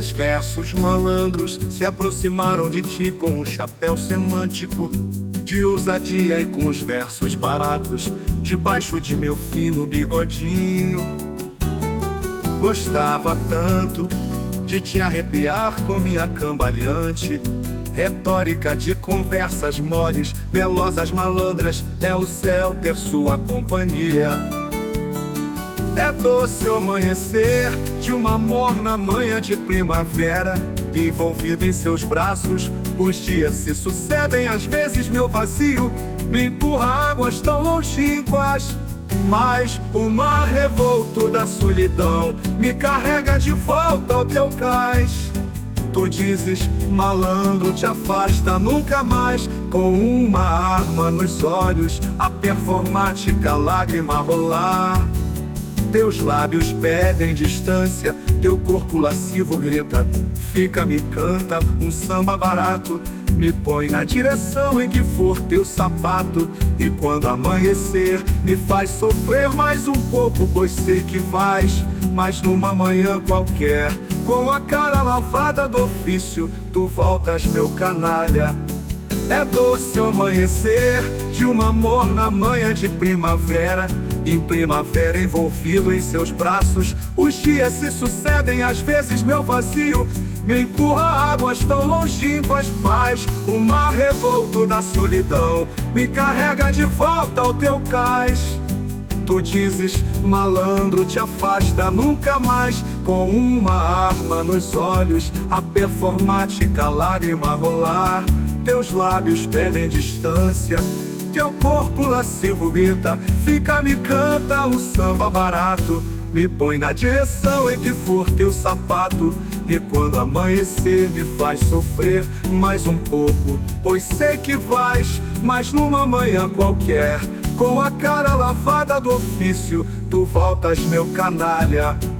teus versos malandros se aproximaram de ti com um chapéu semântico de ousadia e com os versos baratos debaixo de meu fino bigodinho. Gostava tanto de te arrepiar com minha cambaleante retórica de conversas moles, velozes malandras. É o céu ter sua companhia. É doce o amanhecer de uma morna manhã de primavera, envolvido em seus braços. Os dias se sucedem, às vezes meu vazio me empurra águas tão longínquas, mas o mar revolto da solidão me carrega de volta ao teu cais. Tu dizes, malandro, te afasta nunca mais, com uma arma nos olhos, a performática lágrima rolar. Teus lábios pedem distância, teu corpo lascivo grita, fica, me canta um samba barato, me põe na direção em que for teu sapato. E quando amanhecer, me faz sofrer mais um pouco, pois sei que vais, mas numa manhã qualquer, com a cara lavada do ofício, tu voltas, meu canalha. É doce o amanhecer de uma morna manhã de primavera, em primavera envolvido em seus braços. Os dias se sucedem, às vezes meu vazio me empurra águas tão longínquas, mas o mar revolto da solidão me carrega de volta ao teu cais. Tu dizes, malandro, te afasta nunca mais, com uma arma nos olhos, a performática lágrima rolar. Teus lábios pedem distância, teu corpo lascivo grita, fica, me canta um samba barato, me põe na direção em que for teu sapato. E quando amanhecer, me faz sofrer mais um pouco, pois sei que vais, mas numa manhã qualquer, com a cara lavada do ofício, tu voltas, meu canalha.